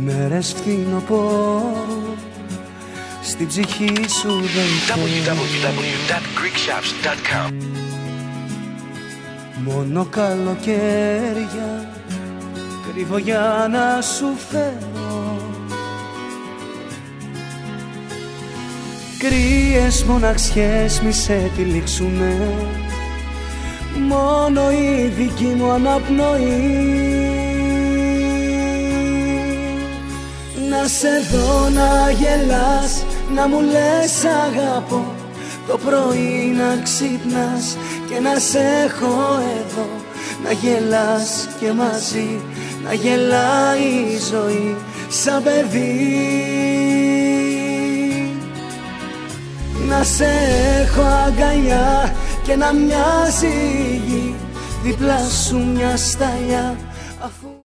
μέρες φθινοπόρου στην ψυχή σου δεν www.greekshops.com. Μόνο καλοκαίρια κρύβω για να σου φέρω, κρύες μοναξιές μη σε τυλίξουνε, μόνο η δική μου αναπνοή. Να σε δω να γελάς, να μου λες αγαπώ, το πρωί να ξυπνάς και να σε έχω εδώ, να γελάς και μαζί, να γελάει η ζωή σαν παιδί. Να σε έχω αγκαλιά και να μοιάζει η γη δίπλα σου μια σταλιά, αφού